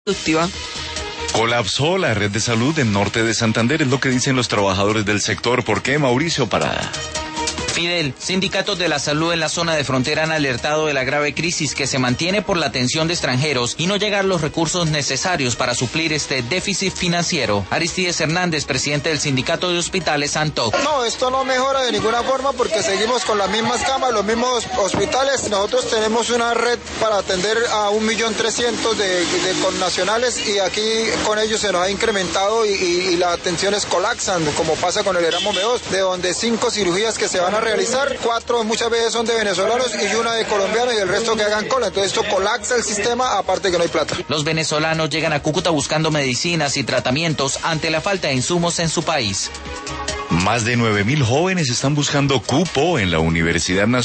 productiva. Colapsó la red de salud en norte de Santander, es lo que dicen los trabajadores del sector. ¿Por qué, Mauricio Parada? Fidel, sindicatos de la salud en la zona de frontera han alertado de la grave crisis que se mantiene por la atención de extranjeros y no llegar los recursos necesarios para suplir este déficit financiero. Aristides Hernández, presidente del sindicato de hospitales Santoc. No, esto no mejora de ninguna forma porque seguimos con las mismas camas, los mismos hospitales. Nosotros tenemos una red para atender a 1.300.000 de connacionales y aquí con ellos se nos ha incrementado y las atenciones colapsan, como pasa con el Erasmo M2, de donde 5 cirugías que se van a realizar, 4 muchas veces son de venezolanos y una de colombianos y el resto que hagan cola. Entonces esto colapsa el sistema, aparte que no hay plata. Los venezolanos llegan a Cúcuta buscando medicinas y tratamientos ante la falta de insumos en su país. Más de 9.000 jóvenes están buscando cupo en la Universidad Nacional